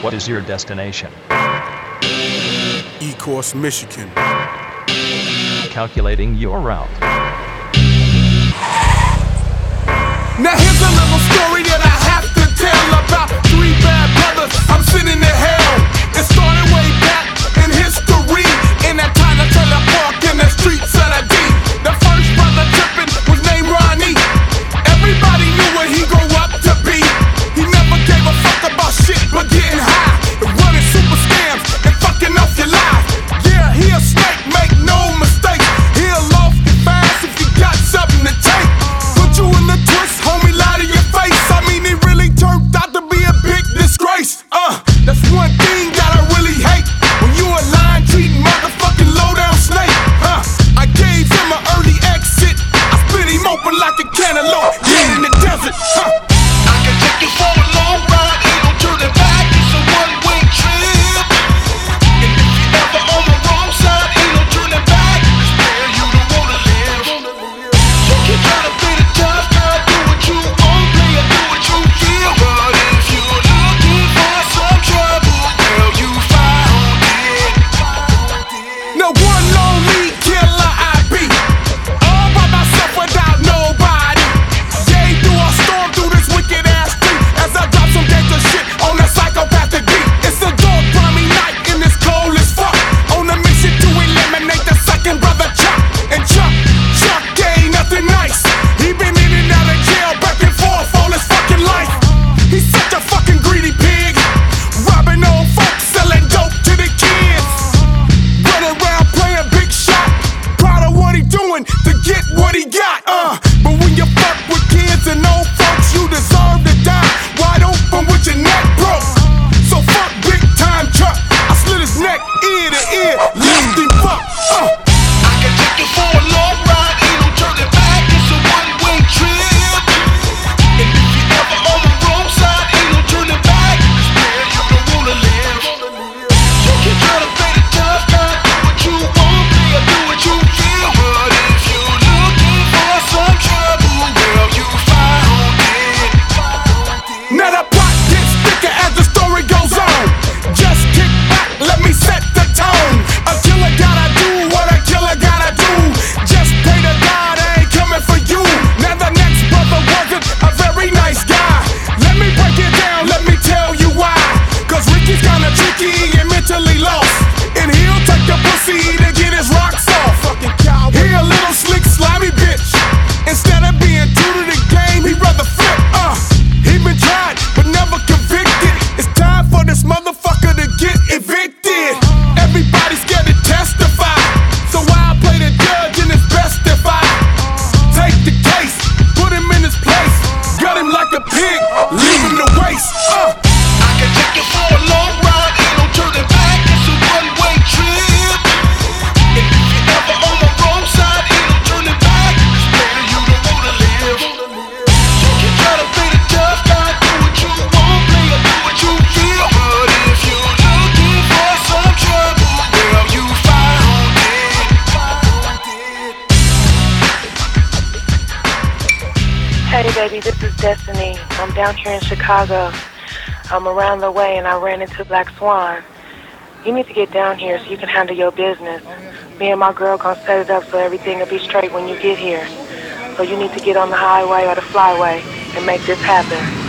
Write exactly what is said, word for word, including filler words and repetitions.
What is your destination? Ecorse, Michigan. Calculating your route. Now here's a little story that I have to tell about three bad brothers. I'm sitting in hell. It started way back in history, in that time of trailer park in the streets of the D. The first brother tripping was named Ronnie. Everybody knew what he grew up to be. He never gave a fuck about shit but getting high and running super scams and fucking off your life. Yeah, he a snake, make no mistake. He'll off you fast if you got something to take. Put you in the twist, homie, lie to your face. I mean, he really turned out to be a big disgrace. Uh, that's one thing that I really hate. When you a lying, cheating, motherfucking low-down snake. Huh, I gave him an early exit. I split him open like a cantaloupe, dead in the desert. Huh. I can take you for a long ride, ain't no turning back, it's a one-way trip. And if you ever on the wrong side, ain't no turning back, it's where you don't wanna live. You can try to be the tough guy, do what you want, play or do what you feel. But if you're looking for some trouble, well, you found it. Now one lonely killer I be, all by myself without nobody. Yeah, do I storm through this wicked ass street as I drop some gangster shit on that psychopathic beat. It's a dark, grimy night and it's cold as fuck. On a mission to eliminate the second brother Chuck. And Chuck, Chuck ain't nothing nice. He been in and out of jail, back and forth all his fucking life. He's such a fucking greedy pig, robbing old folks, selling dope to the kids. Running around playing big shot, proud of what he doing to get what he got. Uh, but when you fuck with kids and old folks, you deserve to die wide open with your neck broke. So fuck big time Chuck, I slit his neck ear to ear, left him fuck. Uh. I can take you for a long ride, ain't no turning back, it's a one-way trip. And if you ever on the wrong side, ain't no turning back, it's where you don't wanna live. You can try to play the tough guy, do what you want, play or do what you feel. But if you're looking for some trouble, well, you found it. Now the plot gets thicker as the story goes on. Just kick back, let me set the tone. A killer gotta do what a killer gotta do. Just pray to God I ain't coming for you. Now the next brother wasn't a very nice guy. Let me break it down, let me tell you why. Cause Ricky's kinda tricky and mentally lost, and he'll take the pussy to get his rocks off. Fucking cow. He a little slick, slimy bitch. Instead of being true to the game, he rather flip. Uh, he been tried, but never convicted. It's time for this motherfucker to get evicted. Everybody's scared to testify, so I play the judge and it's best if I take the case, put him in his place, gut him like a pig, leave him to waste. Uh. I can take you for a long ride, ain't no turning back, it's a one-way trip. And if you ever on the wrong side, ain't no turning back, it's where you don't wanna live. You can try to play the tough guy, do what you want, play or do what you feel. But if you're looking for some trouble, well, you found it. Hey baby, this is Destiny. I'm down here in Chicago. I'm around the way and I ran into Black Swan. You need to get down here so you can handle your business. Me and my girl gonna set it up so everything will be straight when you get here. So you need to get on the highway or the flyway and make this happen.